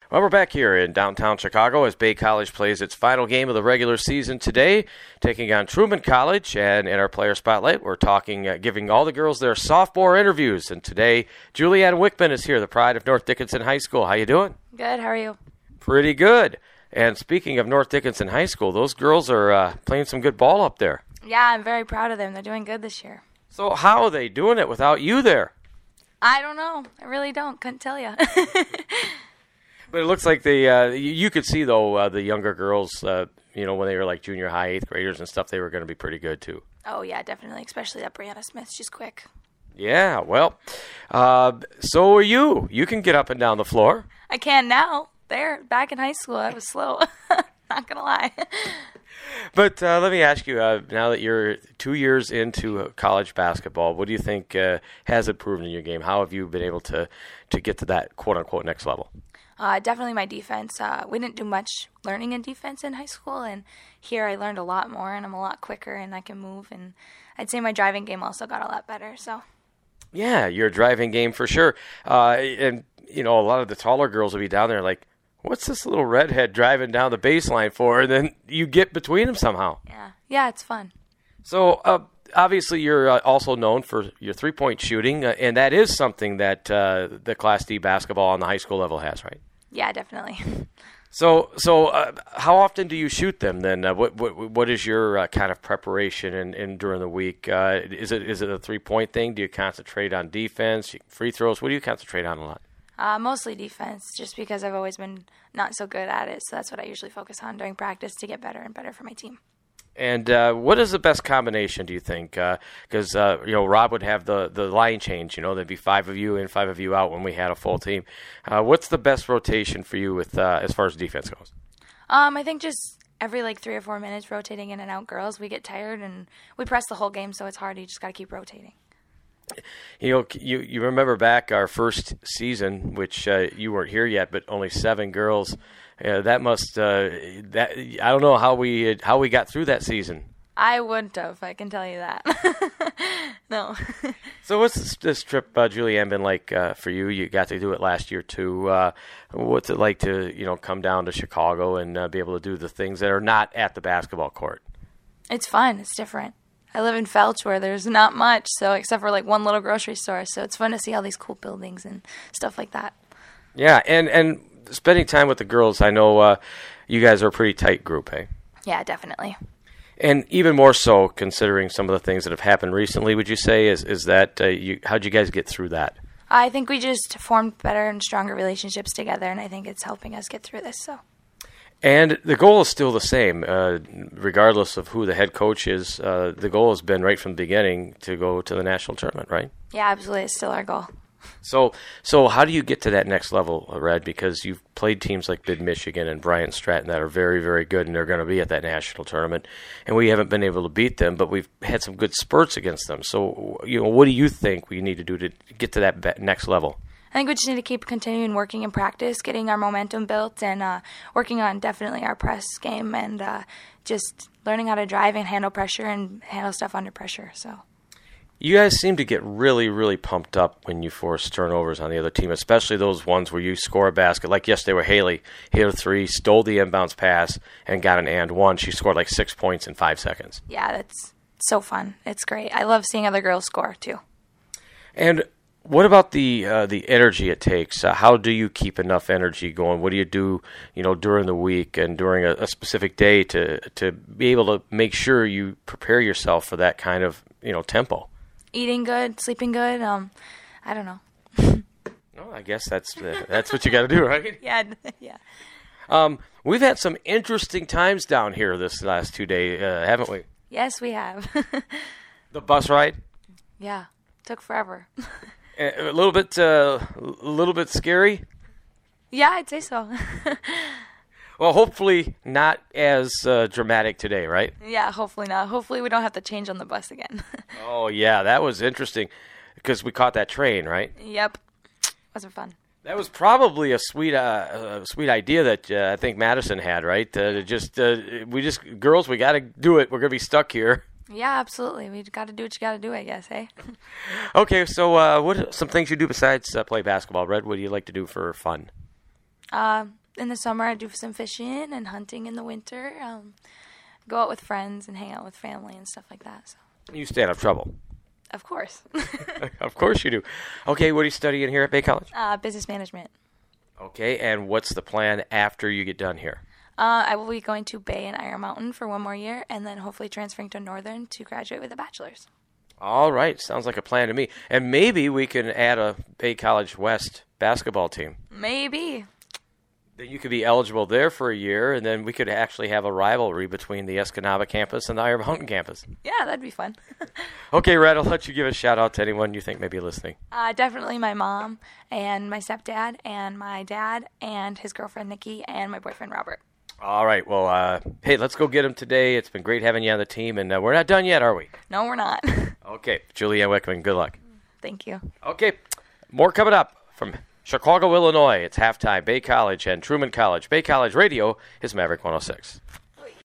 Well, we're back here in downtown Chicago as Bay College plays its final game of the regular season today, taking on Truman College. And in our player spotlight, we're talking, giving all the girls their sophomore interviews. And today, Julianne Wickman is here, the pride of North Dickinson High School. How you doing? Good. How are you? Pretty good. And speaking of North Dickinson High School, those girls are playing some good ball up there. Yeah, I'm very proud of them. They're doing good this year. So how are they doing it without you there? I don't know. I really don't. Couldn't tell you. But it looks like they, you could see, though, the younger girls, when they were like junior high, 8th graders and stuff, they were going to be pretty good, too. Oh, yeah, definitely, especially that Brianna Smith. She's quick. Yeah, well, so are you. You can get up and down the floor. I can now. There, back in high school, I was slow. Not going to lie. But let me ask you, now that you're 2 years into college basketball, what do you think has improved in your game? How have you been able to get to that quote-unquote next level? Definitely my defense. We didn't do much learning in defense in high school, and here I learned a lot more, and I'm a lot quicker, and I can move. And I'd say my driving game also got a lot better. So, yeah, your driving game for sure. And, a lot of the taller girls will be down there like, what's this little redhead driving down the baseline for? And then you get between them somehow. Yeah, it's fun. So, obviously, you're also known for your three-point shooting, and that is something that the Class D basketball on the high school level has, right? Yeah, definitely. So how often do you shoot them then? What is your kind of preparation in during the week? Is it a three-point thing? Do you concentrate on defense, free throws? What do you concentrate on a lot? Mostly defense, just because I've always been not so good at it. So that's what I usually focus on during practice to get better and better for my team. And what is the best combination, do you think? Because, Rob would have the line change. There'd be 5 of you in, 5 of you out when we had a full team. What's the best rotation for you with as far as defense goes? I think just every 3 or 4 minutes rotating in and out girls. We get tired, and we press the whole game, so it's hard. You just got to keep rotating. You remember back our first season, which you weren't here yet, but only 7 girls. That must I don't know how we got through that season. I wouldn't have, I can tell you that. No. So what's this trip, Julianne, been like for you? You got to do it last year too. What's it like to come down to Chicago and be able to do the things that are not at the basketball court? It's fun. It's different. I live in Felch where there's not much, so except for one little grocery store. So it's fun to see all these cool buildings and stuff like that. Yeah, and spending time with the girls, I know you guys are a pretty tight group, eh? Yeah, definitely. And even more so, considering some of the things that have happened recently, would you say, is that, how'd you guys get through that? I think we just formed better and stronger relationships together, and I think it's helping us get through this. So. And the goal is still the same, regardless of who the head coach is. The goal has been right from the beginning to go to the national tournament, right? Yeah, absolutely. It's still our goal. So how do you get to that next level, Red? Because you've played teams like Mid-Michigan and Bryant Stratton that are very, very good, and they're going to be at that national tournament. And we haven't been able to beat them, but we've had some good spurts against them. So, what do you think we need to do to get to that next level? I think we just need to keep continuing working in practice, getting our momentum built, and working on definitely our press game, and just learning how to drive and handle pressure and handle stuff under pressure. So. You guys seem to get really, really pumped up when you force turnovers on the other team, especially those ones where you score a basket. Like yesterday where Haley hit a 3, stole the inbounds pass, and got an and one. She scored 6 points in 5 seconds. Yeah, that's so fun. It's great. I love seeing other girls score, too. And what about the energy it takes? How do you keep enough energy going? What do you do, during the week and during a specific day to be able to make sure you prepare yourself for that kind of, tempo? Eating good, sleeping good. I don't know. No, I guess that's what you got to do, right? Yeah. We've had some interesting times down here this last 2 days, haven't we? Yes, we have. The bus ride? Yeah, took forever. A little bit scary. Yeah, I'd say so. Well, hopefully not as dramatic today, right? Yeah, hopefully not. Hopefully we don't have to change on the bus again. Oh, yeah, that was interesting because we caught that train, right? Yep. Wasn't fun. That was probably a sweet idea that I think Madison had, right? Girls, we got to do it. We're going to be stuck here. Yeah, absolutely. We got to do what you got to do, I guess, hey? Okay, so what are some things you do besides play basketball, Red? What do you like to do for fun? In the summer, I do some fishing and hunting in the winter. Go out with friends and hang out with family and stuff like that. So. You stay out of trouble. Of course. Of course you do. Okay, what are you studying here at Bay College? Business management. Okay, and what's the plan after you get done here? I will be going to Bay and Iron Mountain for one more year, and then hopefully transferring to Northern to graduate with a bachelor's. All right, sounds like a plan to me. And maybe we can add a Bay College West basketball team. Maybe. Then you could be eligible there for a year, and then we could actually have a rivalry between the Escanaba campus and the Iron Mountain campus. Yeah, that'd be fun. Okay, Red, I'll let you give a shout-out to anyone you think may be listening. Definitely my mom and my stepdad and my dad and his girlfriend, Nikki, and my boyfriend, Robert. All right, well, hey, let's go get them today. It's been great having you on the team, and we're not done yet, are we? No, we're not. Okay, Julianne Wickman, good luck. Thank you. Okay, more coming up from Chicago, Illinois. It's halftime. Bay College and Truman College. Bay College Radio is Maverick 106.